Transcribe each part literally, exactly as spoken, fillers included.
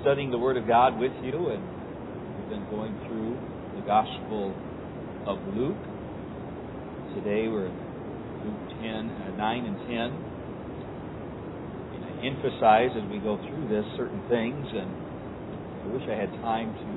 studying the Word of God with you, and we've been going through the Gospel of Luke. Today we're in Luke ten, uh, nine and ten. And I emphasize as we go through this certain things, and I wish I had time to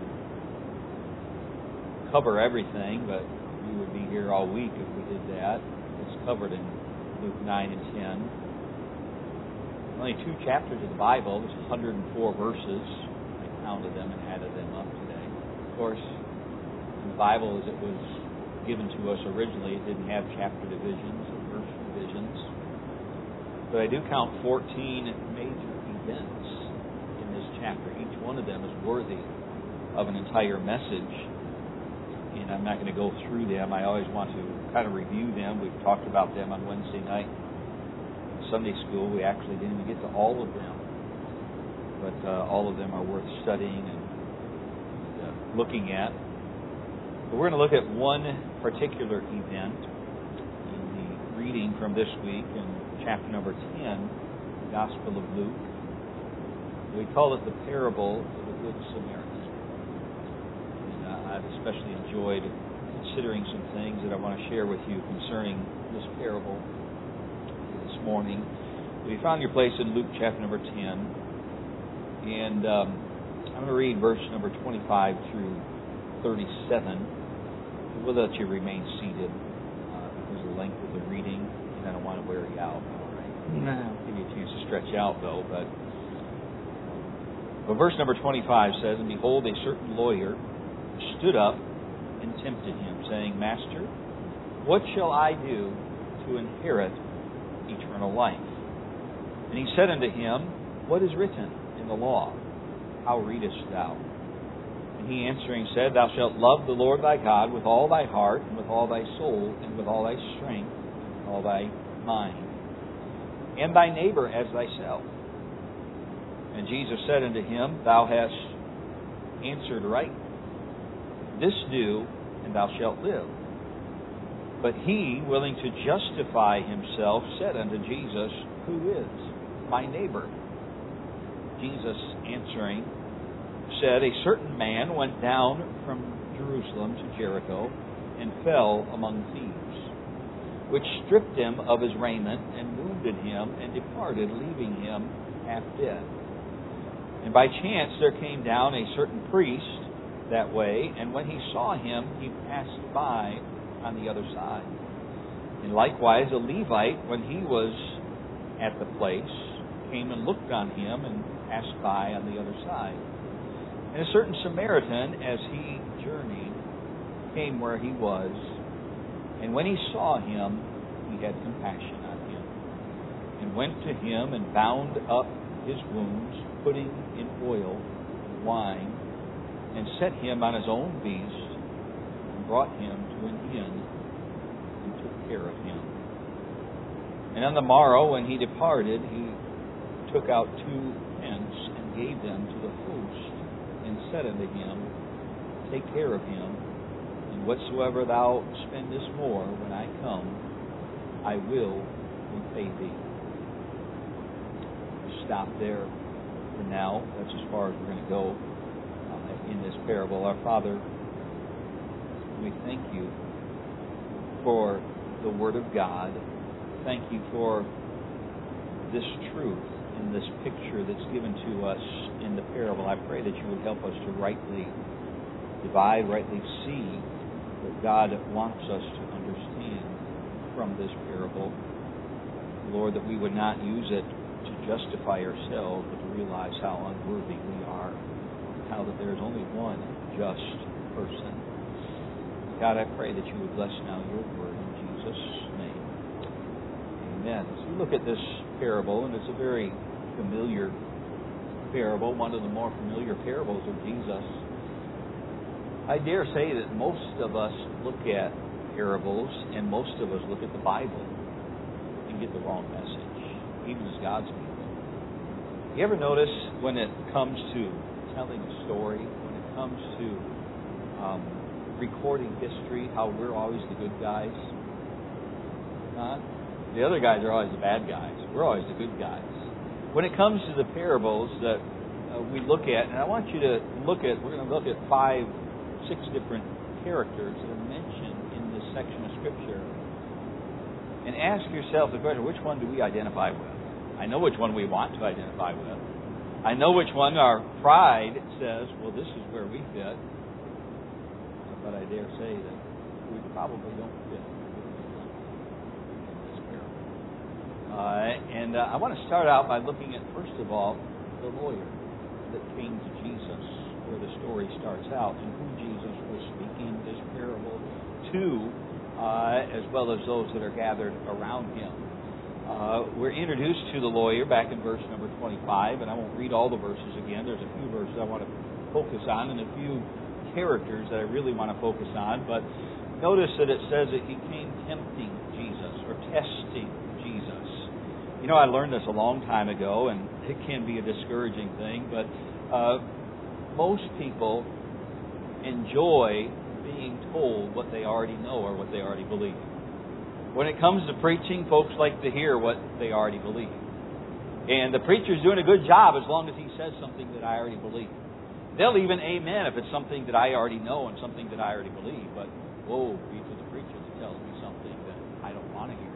cover everything, but we would be here all week if we did that. It's covered in Luke nine and ten. Only two chapters of the Bible. There's one hundred four verses. I counted them and added them up today. Of course, in the Bible, as it was given to us originally, it didn't have chapter divisions or verse divisions. But I do count fourteen major events in this chapter. Each one of them is worthy of an entire message. And I'm not going to go through them. I always want to kind of review them. We've talked about them on Wednesday night. Sunday school, we actually didn't even get to all of them, but uh, all of them are worth studying and uh, looking at. But we're going to look at one particular event in the reading from this week in chapter number ten, the Gospel of Luke. We call it the parable of the Good Samaritan. And uh, I've especially enjoyed considering some things that I want to share with you concerning this parable morning. We found your place in Luke chapter number ten, and um, I'm going to read verse number twenty-five through thirty-seven. We'll let you remain seated uh, because of the length of the reading, and I don't want to wear you out. All right, I'll give you a chance to stretch out though. But, but verse number twenty-five says, "And behold, a certain lawyer stood up and tempted him, saying, Master, what shall I do to inherit eternal life? And he said unto him, What is written in the law? How readest thou? And he answering said, Thou shalt love the Lord thy God with all thy heart, and with all thy soul, and with all thy strength, and with all thy mind, and thy neighbor as thyself. And Jesus said unto him, Thou hast answered right. This do, and thou shalt live. But he, willing to justify himself, said unto Jesus, Who is my neighbor? Jesus answering said, A certain man went down from Jerusalem to Jericho, and fell among thieves, which stripped him of his raiment, and wounded him, and departed, leaving him half dead. And by chance there came down a certain priest that way, and when he saw him, he passed by on the other side. And likewise a Levite, when he was at the place, came and looked on him and passed by on the other side. And a certain Samaritan, as he journeyed, came where he was, and when he saw him, he had compassion on him, and went to him and bound up his wounds, putting in oil and wine, and set him on his own beast, brought him to an inn and took care of him. And on the morrow, when he departed, he took out two pence and gave them to the host, and said unto him, Take care of him, and whatsoever thou spendest more when I come, I will repay thee. Stop there for now. That's as far as we're going to go uh, in this parable. Our Father, we thank you for the Word of God. Thank you for this truth in this picture that's given to us in the parable. I pray that you would help us to rightly divide, rightly see what God wants us to understand from this parable. Lord, that we would not use it to justify ourselves, but to realize how unworthy we are, how that there is only one just person. God, I pray that you would bless now your word in Jesus' name. Amen. As we look at this parable, and it's a very familiar parable, one of the more familiar parables of Jesus, I dare say that most of us look at parables, and most of us look at the Bible and get the wrong message, even as God's people. You ever notice when it comes to telling a story, when it comes to um, recording history, how we're always the good guys? Huh? The other guys are always the bad guys. We're always the good guys. When it comes to the parables that uh, we look at, and I want you to look at, we're going to look at five, six different characters that are mentioned in this section of Scripture. And ask yourself the question, which one do we identify with? I know which one we want to identify with. I know which one our pride says, well, this is where we fit. But I dare say that we probably don't fit in this parable. Uh, and uh, I want to start out by looking at, first of all, the lawyer that came to Jesus, where the story starts out, and who Jesus was speaking this parable to, uh, as well as those that are gathered around him. Uh, we're introduced to the lawyer back in verse number twenty-five, and I won't read all the verses again. There's a few verses I want to focus on and a few characters that I really want to focus on. But notice that it says that he came tempting Jesus or testing Jesus. You know, I learned this a long time ago, and it can be a discouraging thing, but uh, most people enjoy being told what they already know or what they already believe. When it comes to preaching, folks like to hear what they already believe. And the preacher's doing a good job as long as he says something that I already believe. They'll even amen if it's something that I already know and something that I already believe. But, whoa, be to the preacher that tells me something that I don't want to hear.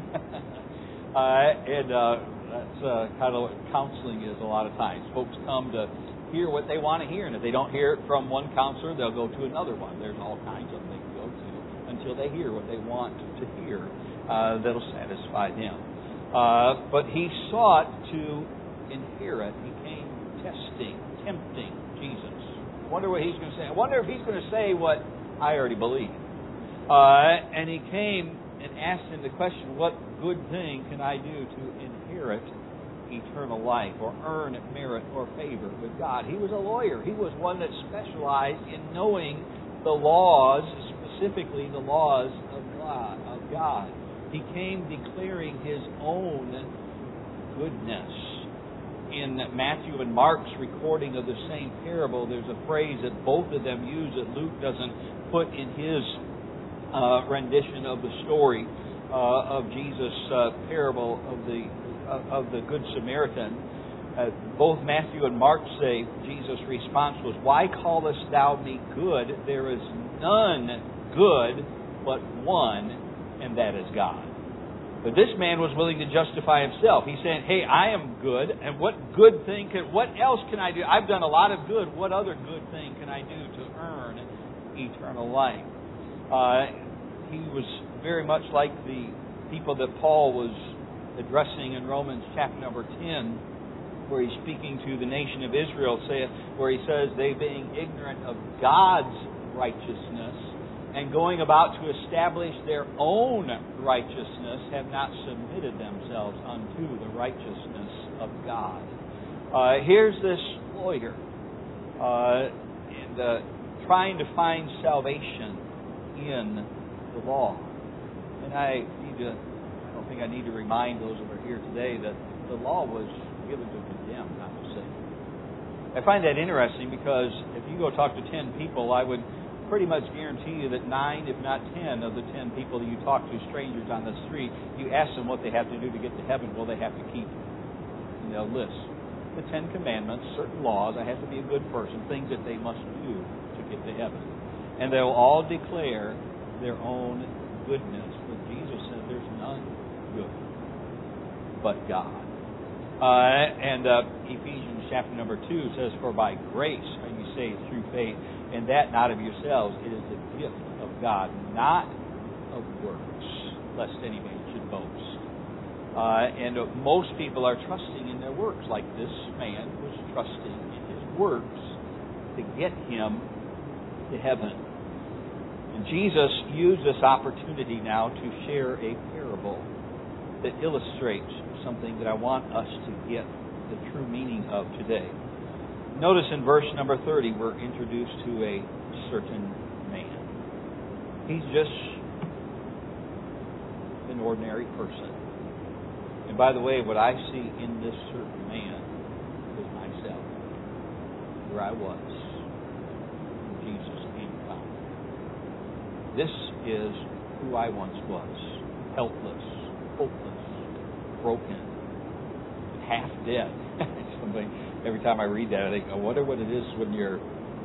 uh, and uh, that's uh, kind of what counseling is a lot of times. Folks come to hear what they want to hear, and if they don't hear it from one counselor, they'll go to another one. There's all kinds of things to go to until they hear what they want to hear uh, that'll satisfy them. Uh, but he sought to inherit. He came testing, tempting Jesus. I wonder what he's going to say. I wonder if he's going to say what I already believe. Uh, and he came and asked him the question, what good thing can I do to inherit eternal life or earn merit or favor with God? He was a lawyer. He was one that specialized in knowing the laws, specifically the laws of God. Of God. He came declaring his own goodness. In Matthew and Mark's recording of the same parable, there's a phrase that both of them use that Luke doesn't put in his uh, rendition of the story uh, of Jesus' uh, parable of the of the Good Samaritan. Uh, both Matthew and Mark say Jesus' response was, why callest thou me good? There is none good but one, and that is God. But this man was willing to justify himself. He's saying, hey, I am good, and what good thing can, what else can I do? I've done a lot of good. What other good thing can I do to earn eternal life? Uh, he was very much like the people that Paul was addressing in Romans chapter number ten, where he's speaking to the nation of Israel, where he says, they being ignorant of God's righteousness and going about to establish their own righteousness, have not submitted themselves unto the righteousness of God. Uh, here's this lawyer uh, and uh, trying to find salvation in the law. And I need to I don't think I need to remind those that are here today that the law was given to condemn, not to save. I find that interesting because if you go talk to ten people, I would pretty much guarantee you that nine, if not ten, of the ten people that you talk to, strangers on the street, you ask them what they have to do to get to heaven. Well, they have to keep, and they'll list the Ten Commandments, certain laws. I have to be a good person, things that they must do to get to heaven. And they'll all declare their own goodness. But Jesus said there's none good but God. Uh, and uh, Ephesians chapter number two says, for by grace are you saved through faith, and that not of yourselves. It is the gift of God, not of works, lest any man should boast. Uh, and uh, most people are trusting in their works, like this man was trusting in his works to get him to heaven. And Jesus used this opportunity now to share a parable that illustrates something that I want us to get the true meaning of today. Notice in verse number thirty, we're introduced to a certain man. He's just an ordinary person. And by the way, what I see in this certain man is myself, where I was when Jesus came and found me. This is who I once was, helpless, hopeless, broken. half dead. Something, every time I read that, I think, I wonder what it is when you're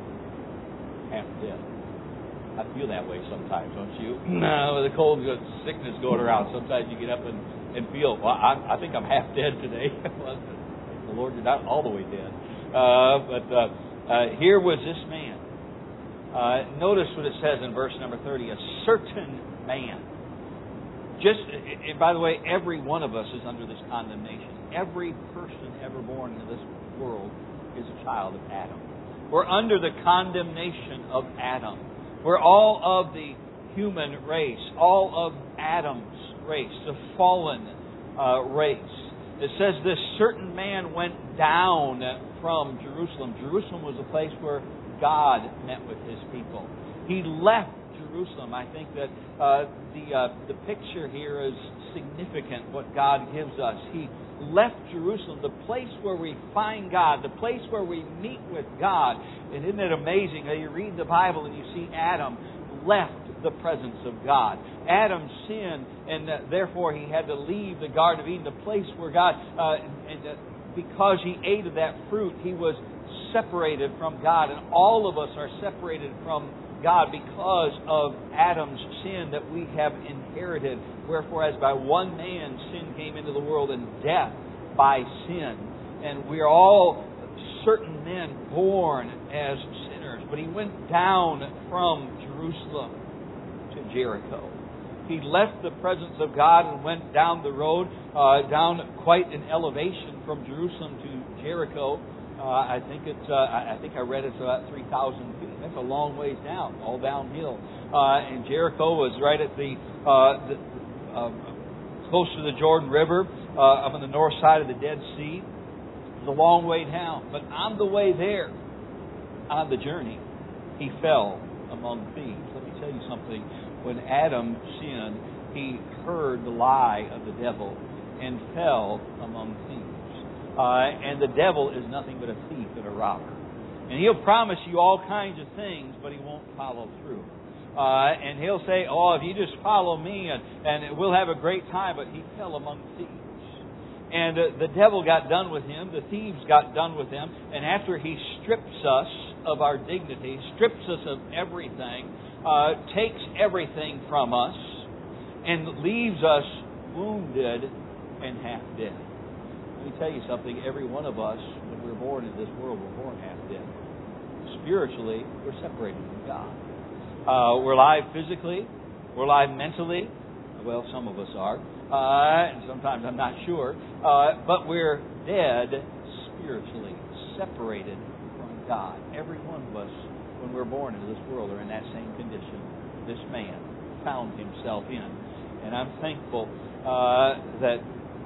half dead. I feel that way sometimes, don't you? No, the cold sickness going around. Sometimes you get up and, and feel, well, I, I think I'm half dead today. Well, the Lord, you're not all the way dead. Uh, but uh, uh, here was this man. Uh, notice what it says in verse number thirty, a certain man. Just, and by the way, every one of us is under this condemnation. Every person ever born into this world is a child of Adam. We're under the condemnation of Adam. We're all of the human race, all of Adam's race, the fallen uh, race. It says this certain man went down from Jerusalem. Jerusalem was a place where God met with His people. He left Jerusalem. I think that uh, the uh, the picture here is significant, what God gives us. He left Jerusalem, the place where we find God, the place where we meet with God. And isn't it amazing how you read the Bible and you see Adam left the presence of God. Adam sinned, and uh, therefore he had to leave the Garden of Eden, the place where God, uh, and uh, because he ate of that fruit, he was separated from God. And all of us are separated from God because of Adam's sin that we have inherited. Wherefore, as by one man sin came into the world, and death by sin. And we are all certain men born as sinners. But he went down from Jerusalem to Jericho. He left the presence of God and went down the road, uh, down quite an elevation from Jerusalem to Jericho. Uh, I think it's. Uh, I think I read it's about three thousand feet. That's a long ways down, all downhill. Uh, and Jericho was right at the, uh, the uh, close to the Jordan River, uh, up on the north side of the Dead Sea. It's a long way down, but on the way there, on the journey, he fell among thieves. Let me tell you something. When Adam sinned, he heard the lie of the devil and fell among thieves. Uh, and the devil is nothing but a thief and a robber. And he'll promise you all kinds of things, but he won't follow through. Uh, and he'll say, oh, if you just follow me, and, and we'll have a great time. But he fell among thieves. And uh, the devil got done with him. The thieves got done with him. And after he strips us of our dignity, strips us of everything, uh, takes everything from us, and leaves us wounded and half dead. Let me tell you something. Every one of us, when we're born in this world, we're born half dead. Spiritually, we're separated from God. Uh, we're alive physically. We're alive mentally. Well, some of us are. Uh, and sometimes I'm not sure. Uh, but we're dead spiritually, separated from God. Every one of us, when we're born into this world, are in that same condition this man found himself in. And I'm thankful uh, that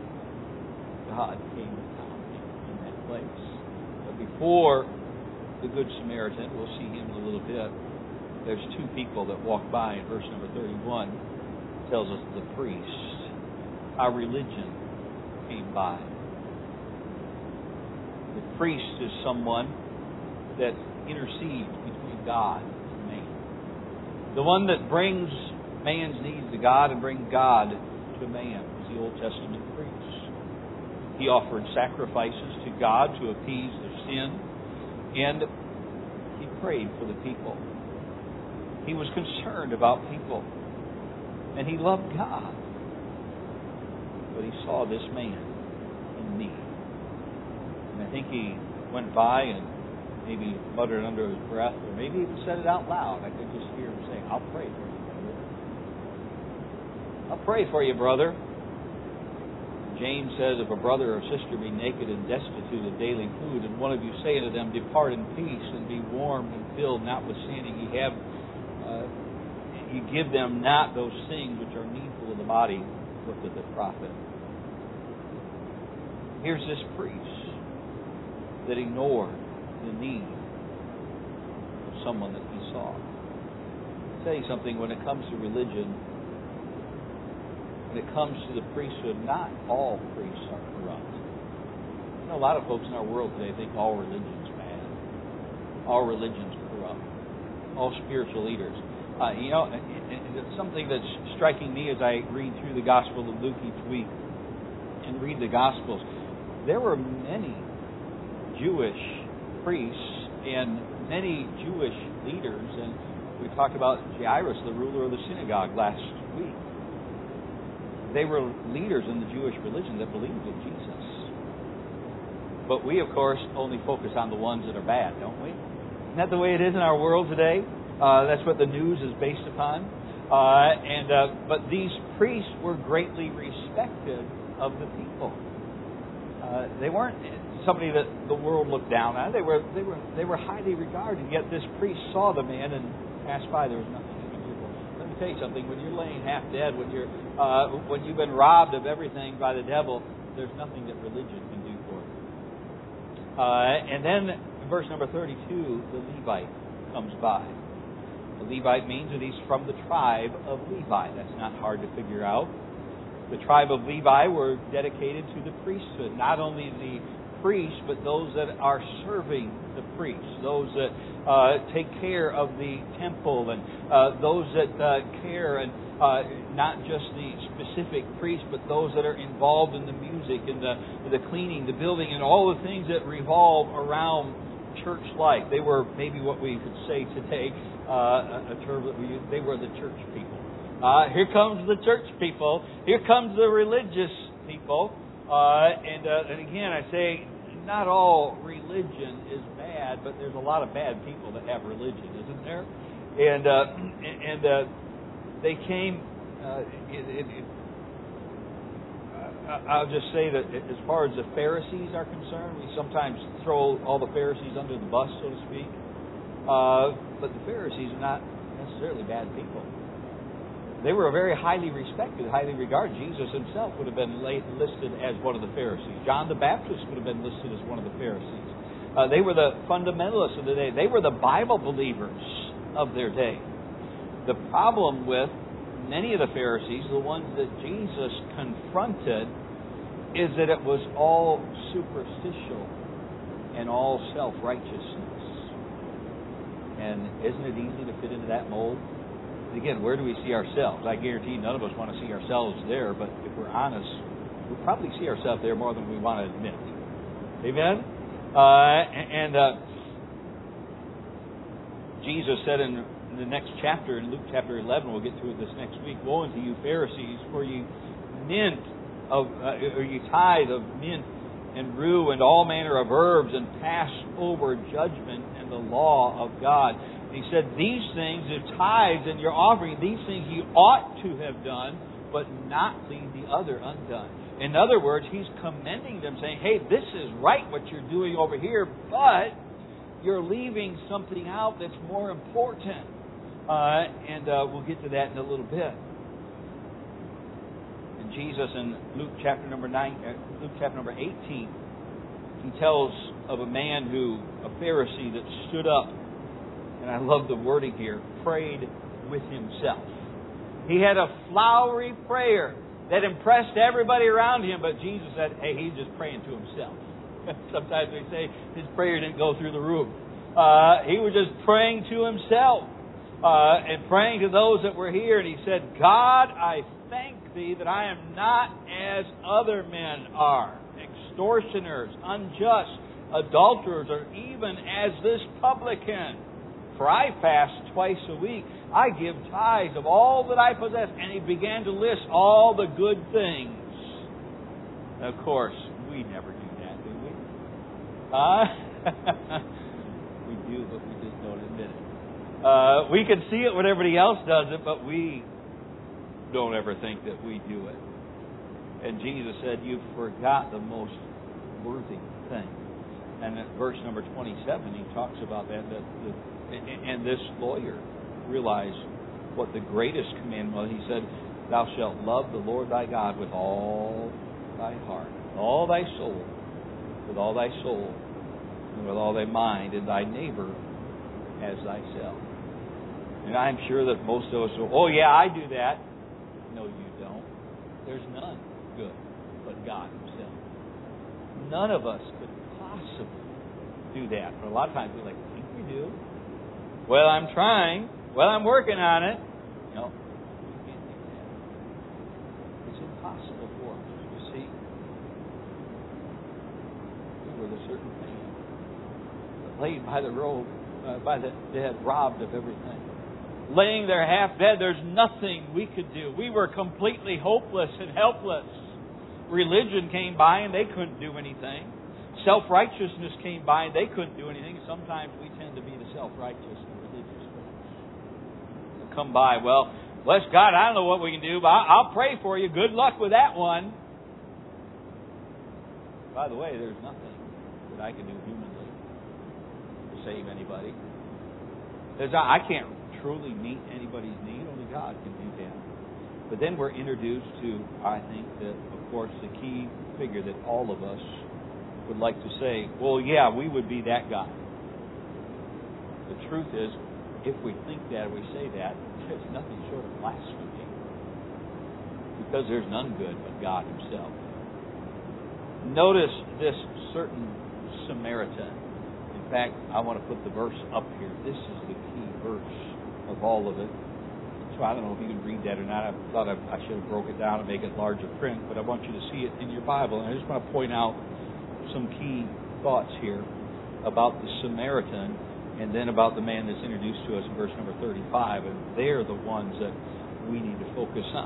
God came and found him in that place. But before the Good Samaritan, we'll see him in a little bit, there's two people that walk by in verse number thirty-one. It tells us the priest, our religion, came by. The priest is someone that intercedes between God and man. The one that brings man's needs to God and brings God to man is the Old Testament priest. He offered sacrifices to God to appease their sin, and he prayed for the people. He was concerned about people, and he loved God. But he saw this man in need. And I think he went by and maybe muttered under his breath, or maybe even said it out loud. I could just hear him saying, I'll pray for you, brother. I'll pray for you, brother. James says, if a brother or sister be naked and destitute of daily food, and one of you say unto them, depart in peace, and be warmed and filled, notwithstanding ye have, uh, you give them not those things which are needful of the body, what doth it profit? Here's this priest that ignored the need of someone that he saw. I'll tell you something, when it comes to religion, when it comes to the priesthood, not all priests are corrupt. You know, a lot of folks in our world today think all religion's bad. All religion's corrupt. All spiritual leaders. Uh, you know, it, it, it's something that's striking me as I read through the Gospel of Luke each week and read the Gospels. there were many Jewish priests and many Jewish leaders, and we talked about Jairus, the ruler of the synagogue, last week. They were leaders in the Jewish religion that believed in Jesus. But we, of course, only focus on the ones that are bad, don't we? Isn't that the way it is in our world today? Uh, that's what the news is based upon. Uh, and uh, but these priests were greatly respected of the people. Uh, they weren't somebody that the world looked down on. They were they were they were highly regarded. Yet this priest saw the man and passed by. There was nothing he could do for him. Let me tell you something. When you're laying half dead, when you're uh, when you've been robbed of everything by the devil, there's nothing that religion can do for you. Uh, and then in verse number thirty-two, the Levite comes by. The Levite means that he's from the tribe of Levi. That's not hard to figure out. The tribe of Levi were dedicated to the priesthood. Not only the priests, but those that are serving the priests. Those that uh, take care of the temple, and uh, those that uh, care, and uh, not just the specific priests, but those that are involved in the music, and the, the cleaning, the building, and all the things that revolve around church life. They were maybe what we could say today, uh, a term that we use, they were the church people. Uh, here comes the church people. Here comes the religious people. Uh, and, uh, and again, I say, not all religion is bad, but there's a lot of bad people that have religion, isn't there? And uh, and uh, they came. Uh, it, it, it, I'll just say that as far as the Pharisees are concerned, we sometimes throw all the Pharisees under the bus, so to speak. Uh, but the Pharisees are not necessarily bad people. They were very highly respected, highly regarded. Jesus himself would have been listed as one of the Pharisees. John the Baptist would have been listed as one of the Pharisees. Uh, they were the fundamentalists of the day. They were the Bible believers of their day. The problem with many of the Pharisees, the ones that Jesus confronted, is that it was all superstitial and all self-righteousness. And isn't it easy to fit into that mold? Again, where do we see ourselves? I guarantee none of us want to see ourselves there, but if we're honest, we probably see ourselves there more than we want to admit. Amen? Uh, and uh, Jesus said in the next chapter, in Luke chapter eleven, we'll get to it this next week, "Woe unto you, Pharisees, for you mint of, uh, or you tithe of mint and rue and all manner of herbs, and pass over judgment and the law of God." He said, these things, the tithes and your offering, these things you ought to have done, but not leave the other undone. In other words, he's commending them, saying, hey, this is right what you're doing over here, but you're leaving something out that's more important. Uh, and uh, we'll get to that in a little bit. And Jesus in Luke chapter number nine, uh, Luke chapter number eighteen, he tells of a man who, a Pharisee that stood up, and I love the wording here, prayed with himself. He had a flowery prayer that impressed everybody around him, but Jesus said, hey, he's just praying to himself. Sometimes we say his prayer didn't go through the roof. Uh, he was just praying to himself uh, and praying to those that were here. And he said, God, I thank thee that I am not as other men are, extortioners, unjust, adulterers, or even as this publican. For I fast twice a week. I give tithes of all that I possess. And he began to list all the good things. And of course, we never do that, do we? Huh? We do, but we just don't admit it. Uh, we can see it when everybody else does it, but we don't ever think that we do it. And Jesus said, you forgot the most worthy thing. And at verse number twenty-seven, he talks about that, that the And this lawyer realized what the greatest commandment was. He said, thou shalt love the Lord thy God with all thy heart, with all thy soul, with all thy soul, and with all thy mind, and thy neighbor as thyself. And I'm sure that most of us will, oh yeah, I do that. No, you don't. There's none good but God himself. None of us could possibly do that. But a lot of times we're like, I think we do. Well, I'm trying. Well, I'm working on it. No, you can't do that. It's impossible for us, you see. laid by the road, uh, by the dead, robbed of everything. Laying there half dead, there's nothing we could do. We were completely hopeless and helpless. Religion came by and they couldn't do anything. Self-righteousness came by and they couldn't do anything. Sometimes we tend to be the self-righteous and religious ones. They'll come by, well, bless God, I don't know what we can do, but I'll pray for you. Good luck with that one. By the way, there's nothing that I can do humanly to save anybody. There's, I can't truly meet anybody's need. Only God can do that. But then we're introduced to, I think, that, of course, the key figure that all of us would like to say, well, yeah, we would be that guy. The truth is, if we think that, we say that, there's nothing short of blasphemy. Because there's none good but God Himself. Notice this certain Samaritan. In fact, I want to put the verse up here. This is the key verse of all of it. So I don't know if you can read that or not. I thought I, I should have broke it down and make it larger print, but I want you to see it in your Bible. And I just want to point out some key thoughts here about the Samaritan and then about the man that's introduced to us in verse number thirty-five. And they're the ones that we need to focus on.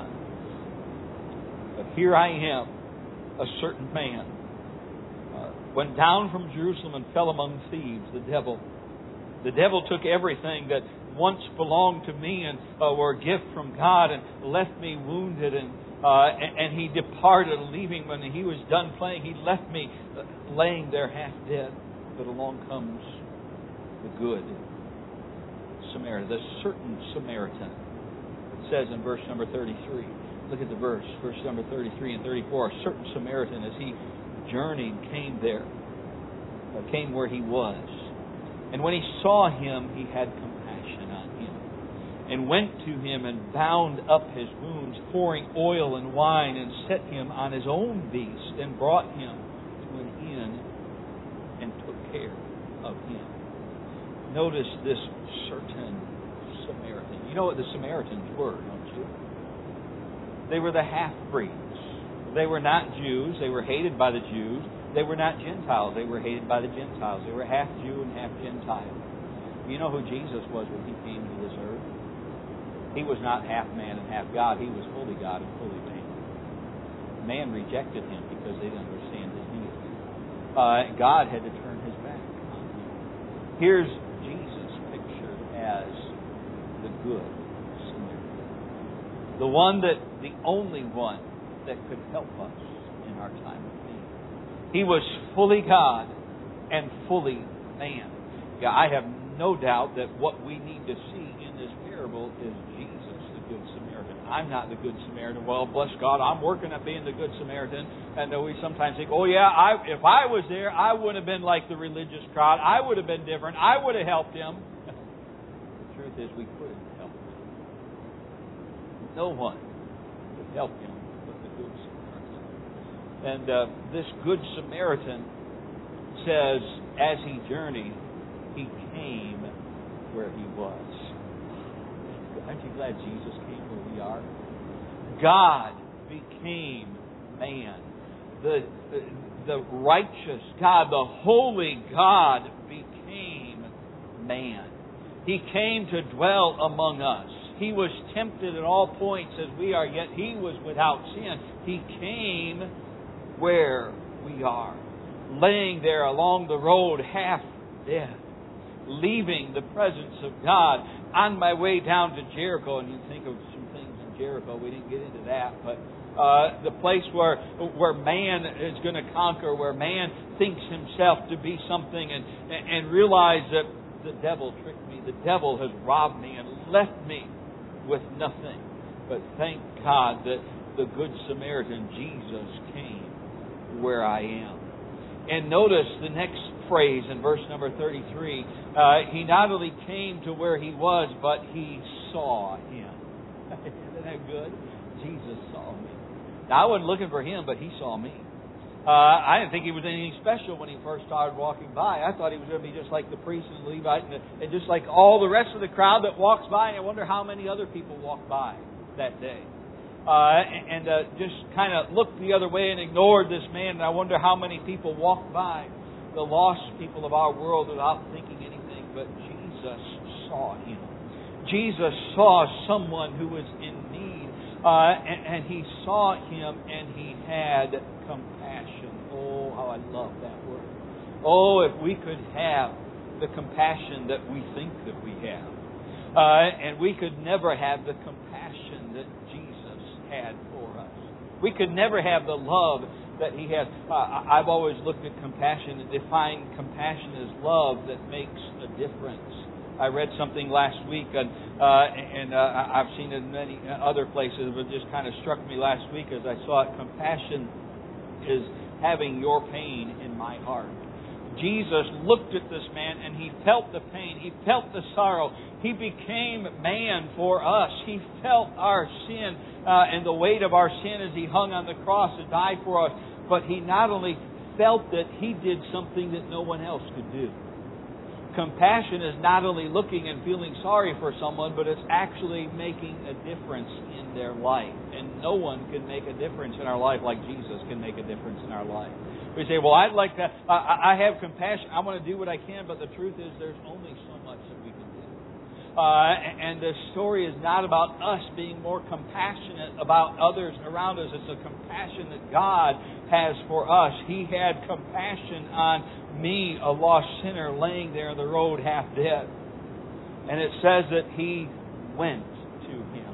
But here I am. A certain man uh, went down from Jerusalem and fell among thieves, the devil. The devil took everything that once belonged to me and uh, were a gift from God and left me wounded, and, uh, and and he departed, leaving when he was done playing. He left me uh, laying there half dead. But along comes the good Samaritan, the certain Samaritan. It says in verse number thirty-three. Look at the verse, verse number thirty-three and thirty-four. A certain Samaritan, as he journeyed, came there, uh, came where he was. And when he saw him, he had compassion on him, and went to him and bound up his wounds, pouring oil and wine, and set him on his own beast, and brought him to an inn, and took care of him. Notice this certain Samaritan. You know what the Samaritans were, don't you? They were the half-breeds. They were not Jews. They were hated by the Jews. They were not Gentiles. They were hated by the Gentiles. They were half Jew and half Gentile. You know who Jesus was when He came to this earth? He was not half man and half God. He was fully God and fully man. Man rejected Him because they didn't understand His deity. Uh, God had to turn His back on Him. Here's Jesus pictured as the good Samaritan. The one that, the only one that could help us in our time of need. He was fully God and fully man. Yeah, I have no doubt that what we need to see in this parable is Jesus, the Good Samaritan. I'm not the Good Samaritan. Well, bless God, I'm working at being the Good Samaritan. And we sometimes think, oh yeah, I, if I was there, I would have been like the religious crowd. I would have been different. I would have helped him. The truth is, we couldn't help him. No one could help him but the Good Samaritan. And uh, this Good Samaritan says, as he journeyed, he came where he was. Aren't you glad Jesus came where we are? God became man. The, the, the righteous God, the holy God became man. He came to dwell among us. He was tempted at all points as we are, yet He was without sin. He came where we are, laying there along the road half dead, leaving the presence of God. On my way down to Jericho, and you think of some things in Jericho, we didn't get into that, but uh, the place where where man is going to conquer, where man thinks himself to be something, and and realize that the devil tricked me, the devil has robbed me and left me with nothing. But thank God that the Good Samaritan, Jesus, came where I am. And notice the next phrase in verse number thirty-three. Uh, he not only came to where he was, but he saw him. Isn't that good? Jesus saw me. Now, I wasn't looking for him, but he saw me. Uh, I didn't think he was anything special when he first started walking by. I thought he was going to be just like the priest and the Levite and, the, and just like all the rest of the crowd that walks by. And I wonder how many other people walked by that day. Uh, and uh, just kind of looked the other way and ignored this man. And I wonder how many people walked by. the lost people of our world without thinking anything, but Jesus saw him. Jesus saw someone who was in need, uh, and, and He saw him and He had compassion. Oh, how I love that word. Oh, if we could have the compassion that we think that we have. Uh, and we could never have the compassion that Jesus had for us. We could never have the love that He has. Uh, I've always looked at compassion and defined compassion as love that makes a difference. I read something last week, and, uh, and uh, I've seen it in many other places, but it just kind of struck me last week as I saw it. Compassion is having your pain in my heart. Jesus looked at this man and He felt the pain. He felt the sorrow. He became man for us. He felt our sin uh, and the weight of our sin as He hung on the cross and died for us. But He not only felt it, He did something that no one else could do. Compassion is not only looking and feeling sorry for someone, but it's actually making a difference in their life. And no one can make a difference in our life like Jesus can make a difference in our life. We say, well, I'd like to, I, I have compassion, I want to do what I can, but the truth is there's only so much that we can do. Uh, and the story is not about us being more compassionate about others around us. It's a compassion that God has for us. He had compassion on me, a lost sinner, laying there on the road half dead. And it says that He went to him.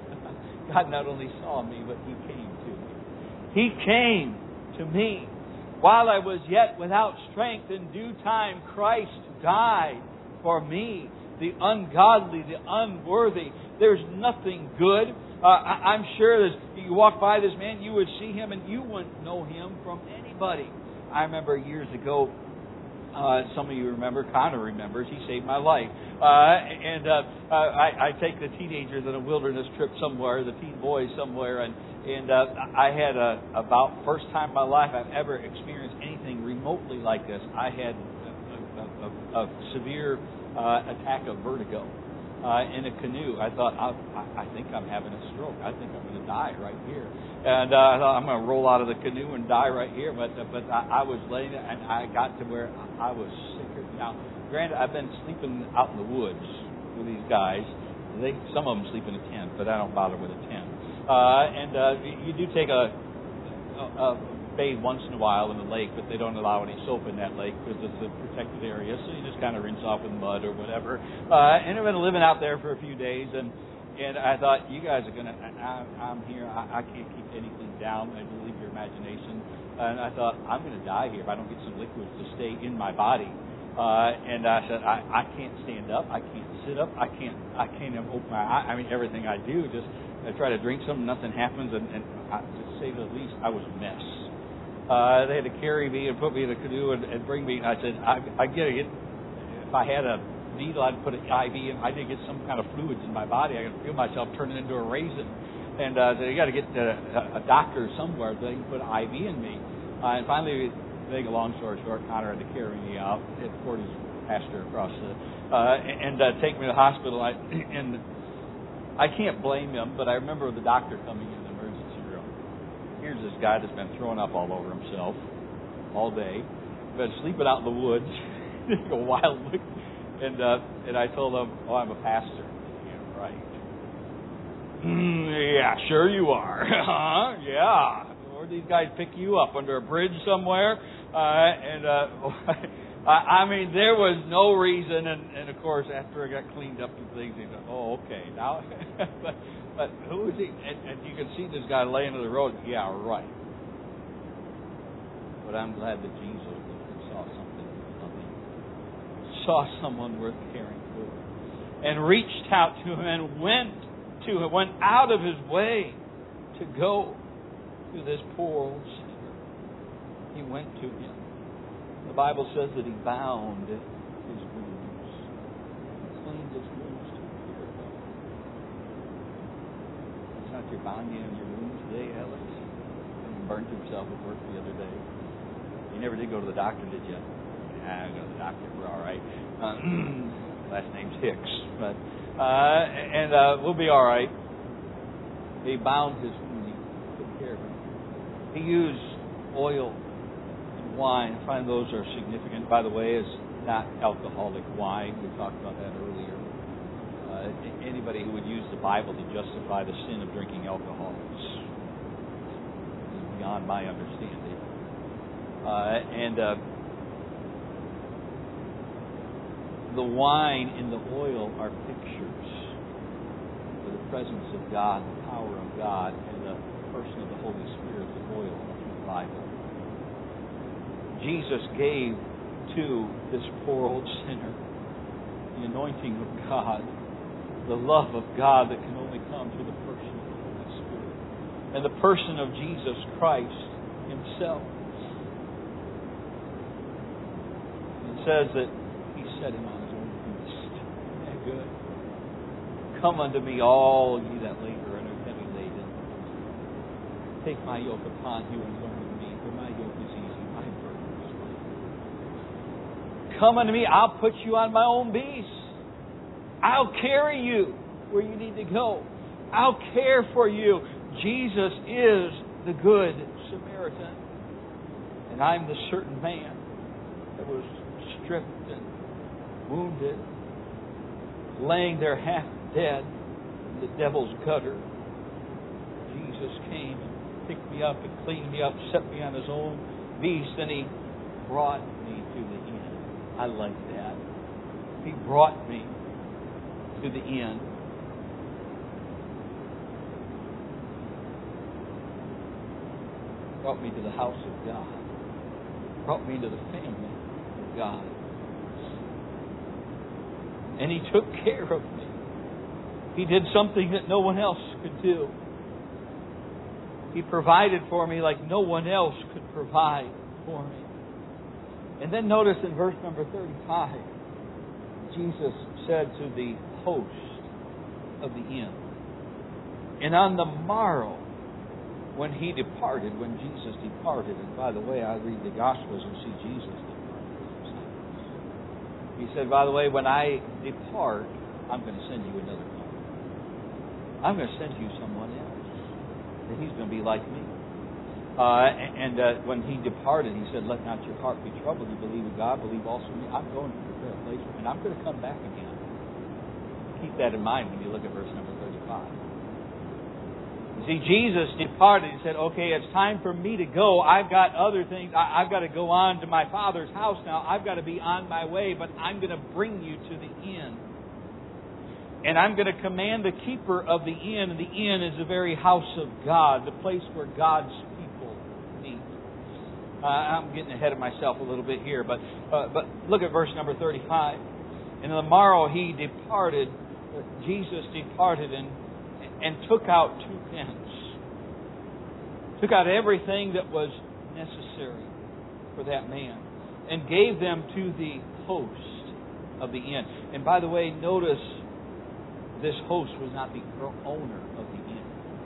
God not only saw me, but He came to me. He came to me. While I was yet without strength, in due time Christ died for me, the ungodly, the unworthy. There's nothing good. Uh, I, I'm sure that you walk by this man, you would see him and you wouldn't know him from anybody. I remember years ago, Uh, some of you remember, Connor remembers, he saved my life. Uh, and uh, uh, I, I take the teenagers on a wilderness trip somewhere, the teen boys somewhere, and and uh, I had a about first time in my life I've ever experienced anything remotely like this. I had a, a, a, a severe uh, attack of vertigo uh, in a canoe. I thought, I, I think I'm having a stroke. I think I'm going to die right here. And uh, I thought, I'm going to roll out of the canoe and die right here. But but I, I was laying there, and I got to where I was sicker. Now, granted, I've been sleeping out in the woods with these guys. They some of them sleep in a tent, but I don't bother with a tent. Uh, and uh, you do take a, a, a bathe once in a while in the lake, but they don't allow any soap in that lake because it's a protected area. So you just kind of rinse off with mud or whatever. Uh, and I've been living out there for a few days, and and I thought, you guys are going to, I'm here, I, I can't keep anything down. I believe your imagination. And I thought, I'm going to die here if I don't get some liquids to stay in my body. Uh, and I said, I, I can't stand up. I can't sit up. I can't I can't even open my eye. I mean, everything I do, just I try to drink something, nothing happens. And, and I, to say the least, I was a mess. Uh, they had to carry me and put me in a canoe and, and bring me. I said, I, I get it. If I had a needle, I'd put an I V in. I did get some kind of fluids in my body. I could feel myself turning into a raisin. And uh, so you got to get a, a doctor somewhere so they can put an I V in me. Uh, and finally, to make a long story short, Connor had to carry me out at Forty's pasture across the uh, and uh, take me to the hospital. I, and I can't blame him, but I remember the doctor coming in the emergency room. Here's this guy that's been throwing up all over himself all day, been sleeping out in the woods, a wild look. And uh, and I told him, oh, I'm a pastor. Yeah, right. Mm, yeah, sure you are. Huh? Yeah. Where these guys pick you up? Under a bridge somewhere? Uh, and uh, I mean, there was no reason. And, and of course, after I got cleaned up and things, he said, oh, okay. Now, but, but who is he? And, and you can see this guy laying on the road. Yeah, right. But I'm glad that Jesus saw something. Saw someone worth caring for, and reached out to him and went to him, went out of his way to go to this poor old sinner. He went to him. The Bible says that he bound his wounds, cleaned his wounds to care of them. It's not your binding on your wounds today, Alex. You burnt himself at work the other day. You never did go to the doctor, did you? I go to the doctor. We're all right. Uh, last name's Hicks, but uh, and uh, we'll be all right. He bound his wound. He took care of him. He used oil and wine. I find those are significant. By the way, it's not alcoholic wine. We talked about that earlier. Uh, anybody who would use the Bible to justify the sin of drinking alcohol is beyond my understanding. Uh, and uh, the wine and the oil are pictures for the presence of God, the power of God, and the person of the Holy Spirit, the oil of the Bible. Jesus gave to this poor old sinner the anointing of God, the love of God that can only come through the person of the Holy Spirit, and the person of Jesus Christ Himself. It says that He set Him on His own beast. Isn't that good? Come unto me, all ye that labor and are heavy laden. Take my yoke upon you and learn of me, for my yoke is easy, my burden is light. Come unto me, I'll put you on my own beast. I'll carry you where you need to go. I'll care for you. Jesus is the Good Samaritan. And I'm the certain man that was stripped and wounded, laying there half dead in the devil's gutter. Jesus came and picked me up and cleaned me up, set me on His own beast, and He brought me to the end. I like that. He brought me to the end. Brought me to the house of God. Brought me to the family of God. And He took care of me. He did something that no one else could do. He provided for me like no one else could provide for me. And then notice in verse number thirty-five, Jesus said to the host of the inn, and on the morrow, when He departed, when Jesus departed, and by the way, I read the Gospels and see Jesus depart. He said, by the way, when I depart, I'm going to send you another one. I'm going to send you someone else. That He's going to be like me. Uh, and uh, when He departed, He said, let not your heart be troubled. You believe in God, believe also in me. I'm going to prepare a place for you, and I'm going to come back again. Keep that in mind when you look at verse number thirty-five. You see, Jesus departed. He said, okay, it's time for me to go. I've got other things. I, I've got to go on to my Father's house now. I've got to be on my way, but I'm going to bring you to the inn. And I'm going to command the keeper of the inn, and the inn is the very house of God, the place where God's people meet. Uh, I'm getting ahead of myself a little bit here, but uh, but look at verse number thirty-five. And on the morrow He departed, uh, Jesus departed and, and took out two pence. Took out everything that was necessary for that man and gave them to the host of the inn. And by the way, notice this host was not the owner of the inn.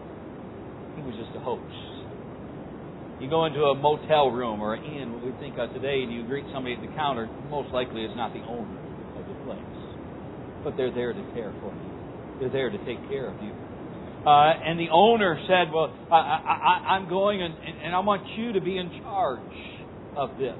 He was just a host. You go into a motel room or an inn, what we think of today, and you greet somebody at the counter, most likely is not the owner of the place. But they're there to care for you. They're there to take care of you. Uh, and the owner said, well, I, I, I'm going and, and I want you to be in charge of this.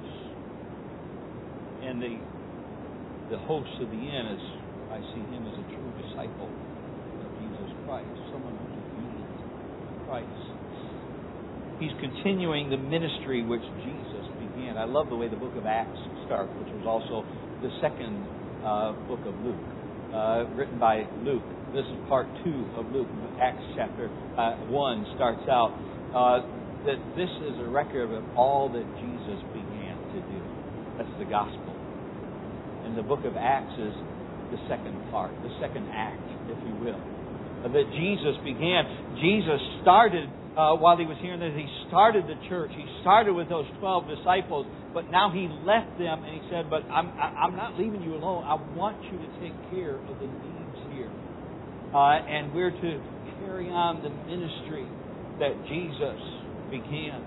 And the the host of the inn is, I see him as a true disciple of Jesus Christ, someone who's obedient to Christ. He's continuing the ministry which Jesus began. I love the way the book of Acts starts, which was also the second uh, book of Luke, uh, written by Luke. This is part two of Luke. Acts chapter uh, one starts out uh, that this is a record of all that Jesus began to do. That's the gospel. And the book of Acts is the second part, the second act, if you will, that Jesus began. Jesus started uh, while He was here, and He started the church. He started with those twelve disciples, but now He left them, and He said, but I'm, I'm not leaving you alone. I want you to take care of the needs here. Uh, and we're to carry on the ministry that Jesus began.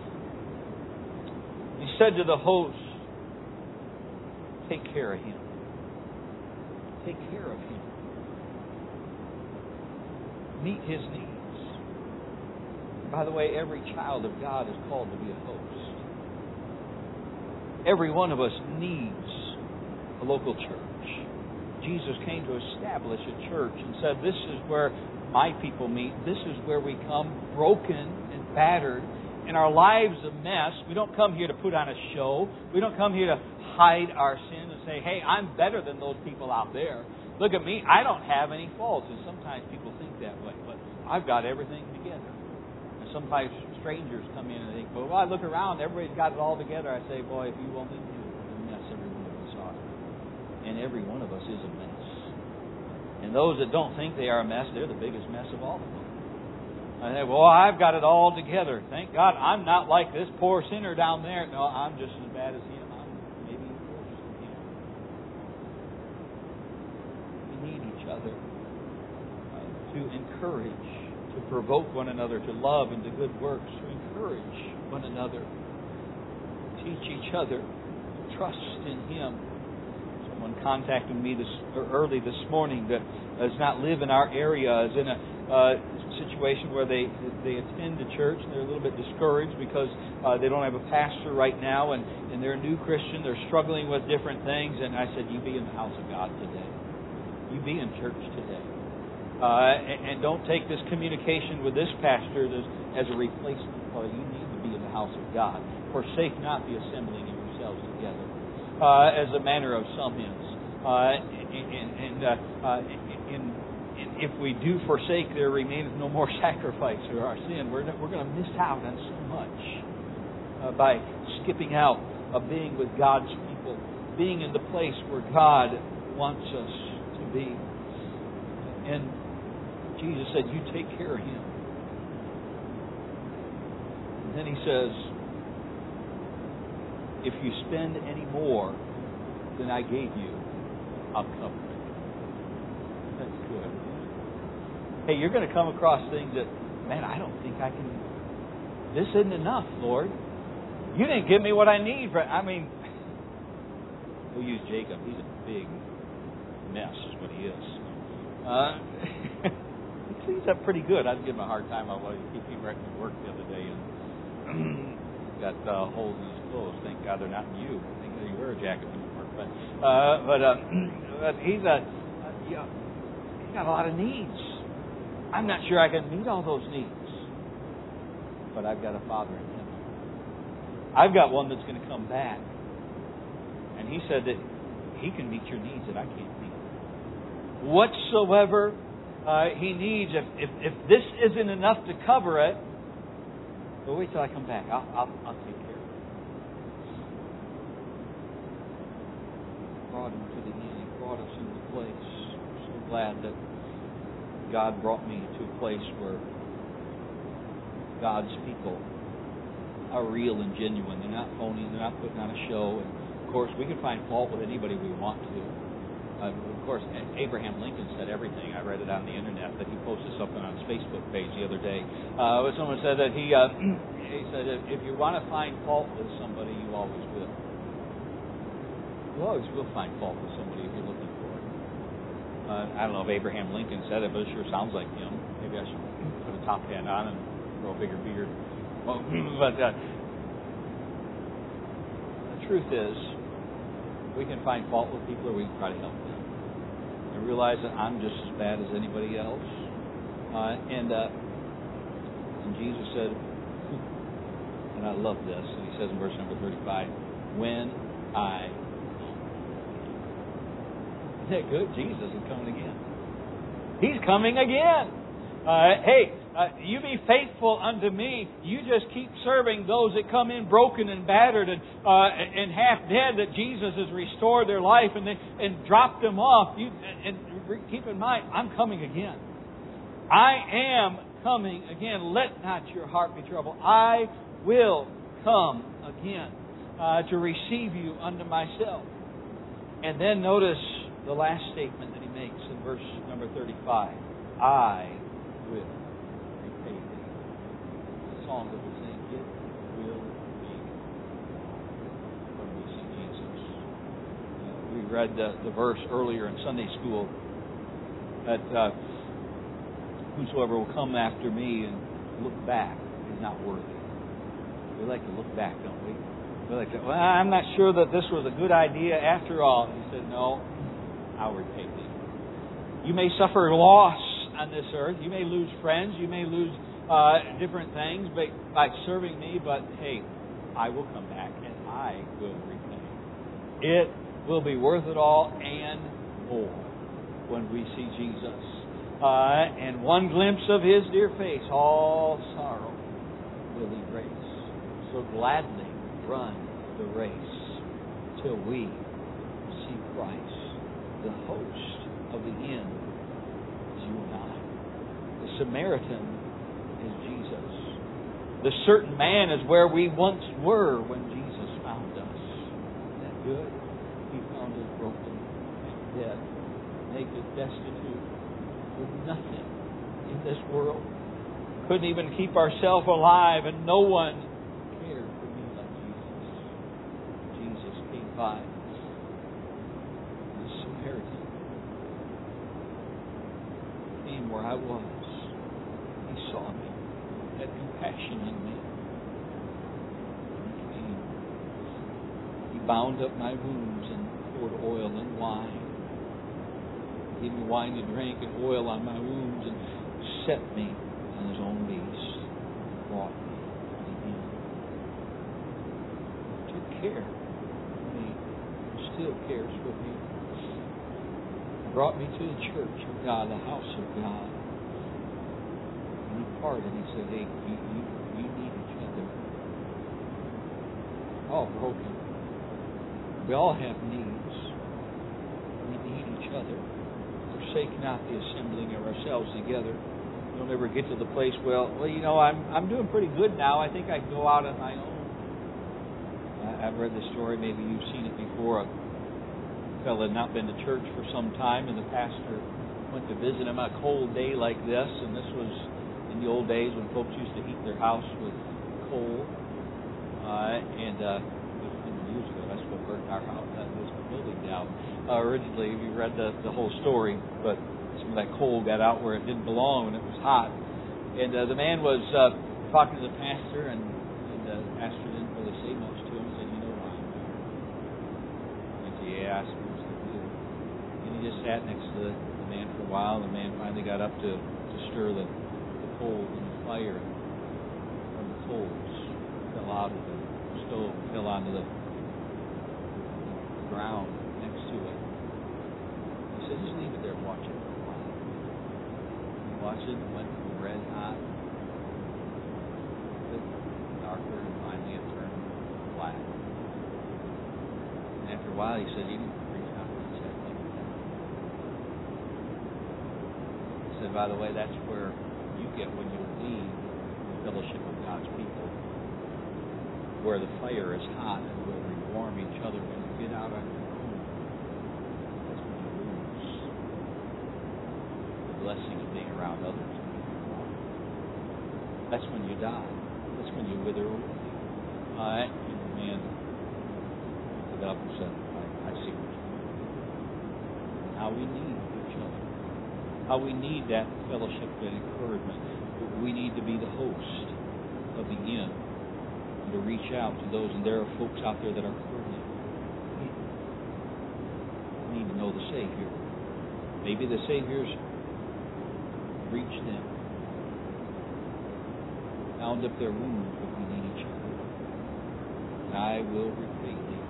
He said to the host, take care of him. Take care of him. Meet his needs. By the way, every child of God is called to be a host. Every one of us needs a local church. Jesus came to establish a church and said, this is where my people meet. This is where we come broken and battered and our lives a mess. We don't come here to put on a show. We don't come here to hide our sin and say, hey, I'm better than those people out there. Look at me. I don't have any faults. And sometimes people think that way. But I've got everything together. And sometimes strangers come in and think, well, I look around. Everybody's got it all together. I say, boy, if you only knew the mess every one of us are. And every one of us is a mess. And those that don't think they are a mess, they're the biggest mess of all of them. I say, well, I've got it all together. Thank God I'm not like this poor sinner down there. No, I'm just as bad as him. I'm maybe worse than him. We need each other uh, to encourage, to provoke one another to love and to good works, to encourage one another, teach each other to trust in Him. Someone contacted me this early this morning that does not live in our area, is in a uh, situation where they they attend the church and they're a little bit discouraged because uh, they don't have a pastor right now, and, and they're a new Christian. They're struggling with different things, and I said, you be in the house of God today. You be in church today. Uh, and, and don't take this communication with this pastor as, as a replacement. Well, you need to be in the house of God. Forsake not the assembling of yourselves together, uh, as a manner of some hymns. Uh, and and uh, uh, in, in, if we do forsake, there remains no more sacrifice for our sin. We're we're going to miss out on so much uh, by skipping out of being with God's people, being in the place where God wants us to be. And Jesus said, you take care of him. And then he says, if you spend any more than I gave you, I'll cover it. That's good. Hey, you're going to come across things that, man, I don't think I can. This isn't enough, Lord. You didn't give me what I need. For, I mean, we'll use Jacob. He's a big mess, is what he is. Uh, he cleans up pretty good. I'd give him a hard time. I was keeping him right at work the other day, and got uh, holes in his clothes. Thank God they're not in you. Thank God you wear a jacket when you work. But uh, but, uh, but he's a uh, yeah, he's got a lot of needs. I'm not sure I can meet all those needs, but I've got a Father in heaven. I've got one that's going to come back, and He said that He can meet your needs that I can't meet. Whatsoever uh, He needs, if, if if this isn't enough to cover it, well, wait till I come back. I'll I'll, I'll take care of it. Brought Him to the end. He brought us into place. I'm so glad that God brought me to a place where God's people are real and genuine. They're not phony. They're not putting on a show. And of course, we can find fault with anybody we want to. Uh, of course, Abraham Lincoln said everything. I read it on the internet that he posted something on his Facebook page the other day. Uh, where someone said that he uh, he said if you want to find fault with somebody, you always will. You always will find fault with somebody if you're looking for it. Uh, I don't know if Abraham Lincoln said it, but it sure sounds like him. Maybe I should put a top hat on and grow a bigger beard. Well, but uh, the truth is, we can find fault with people, or we can try to help them. And realize that I'm just as bad as anybody else. Uh, and uh, and Jesus said, and I love this, and He says in verse number thirty-five, when I Isn't that good? Jesus is coming again. He's coming again. Uh, hey, uh, you be faithful unto me. You just keep serving those that come in broken and battered and uh, and half dead, that Jesus has restored their life and they, and dropped them off. You, and, and keep in mind, I'm coming again. I am coming again. Let not your heart be troubled. I will come again uh, to receive you unto myself. And then notice the last statement that He makes in verse number thirty-five. I will repay thee. The song that we sing, it will be when we see Jesus. Uh, we read the, the verse earlier in Sunday school that uh, whosoever will come after me and look back is not worthy. We like to look back, don't we? Well, they said, well, I'm not sure that this was a good idea after all. And he said, no, I'll repay thee. You may suffer loss on this earth. You may lose friends. You may lose uh, different things by, by serving me. But, hey, I will come back and I will repay. It will be worth it all and more when we see Jesus. Uh, and one glimpse of His dear face, all sorrow will erase. So gladly run the race till we see Christ, the host of the end is you and I. The Samaritan is Jesus. The certain man is where we once were when Jesus found us. Isn't that good? He found us broken, dead, naked, destitute, with nothing in this world. Couldn't even keep ourselves alive, and no one cared for me like Jesus. Jesus came by. The Samaritan came where I was. He saw me, had compassion on me. He came. He bound up my wounds and poured oil and wine. He gave me wine to drink and oil on my wounds and set me on His own beast. Brought me to Him. Took care of me. Still cares for me. Brought me to the church of God, the house of God. And He parted and He said, hey, you, you, you need each other. We're all broken. We all have needs. We need each other. Forsake not the assembling of ourselves together. You'll never get to the place, well, well, you know, I'm I'm doing pretty good now. I think I can go out on my own. I, I've read the story. Maybe you've seen it before. A fellow had not been to church for some time, and the pastor went to visit him on a cold day like this. And this was in the old days when folks used to heat their house with coal. Uh, and uh, years ago, that's what burnt our house, that this building down. Uh, originally, we read the, the whole story, but some of that coal got out where it didn't belong when it was hot. And uh, the man was uh, talking to the pastor, and, and uh, the pastor didn't really say much to him. He said, you know why I'm here? And he said, yeah, I suppose I do. And he just sat next to the, the man for a while. The man finally got up to, to stir the, the coal in the fire, and the coals fell out of the stove, fell onto the ground next to it. He said, just leave it there and watch it for a while. And watch it, and went from red hot to darker, and finally it turned black. And after a while, he said, you didn't reach out and check like that. He said, by the way, that's where you get when you leave the fellowship of God's people, where the fire is hot and where we warm each other. When you get out on your own, that's when you lose the blessing of being around others. That's when you die. That's when you wither away. Uh, and the man stood up and said, I, I see what you're doing. How we need each other. How we need that fellowship and encouragement. We need to be the host of the inn, to reach out to those, and there are folks out there that are hurting. We need to know the Savior. Maybe the Savior's reached them, bound up their wounds, but we need each other. And I will repay thee.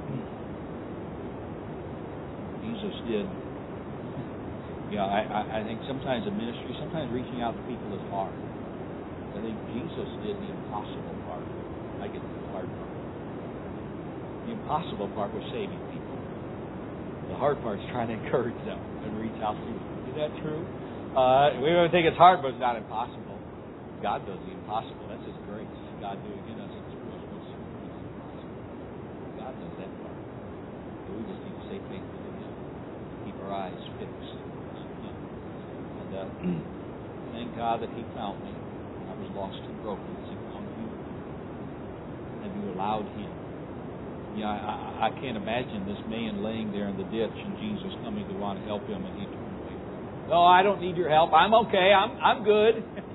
Jesus did. Yeah, I, I, I think sometimes in ministry, sometimes reaching out to people is hard. I think Jesus did the impossible part. I get the hard part. The impossible part was saving people. The hard part is trying to encourage them and reach out to them. Is that true? Uh, we don't think it's hard, but it's not impossible. God does the impossible. That's His grace. God doing in us and through us what's impossible. God does that part. So we just need to stay faithful to Him. Keep our eyes fixed on Him. And uh, thank God that He found me. I was lost and broken. He found you. You allowed Him. Yeah, I, I can't imagine this man laying there in the ditch and Jesus coming to want to help him, and he turned away from him. No, I don't need your help. I'm okay. I'm I'm good.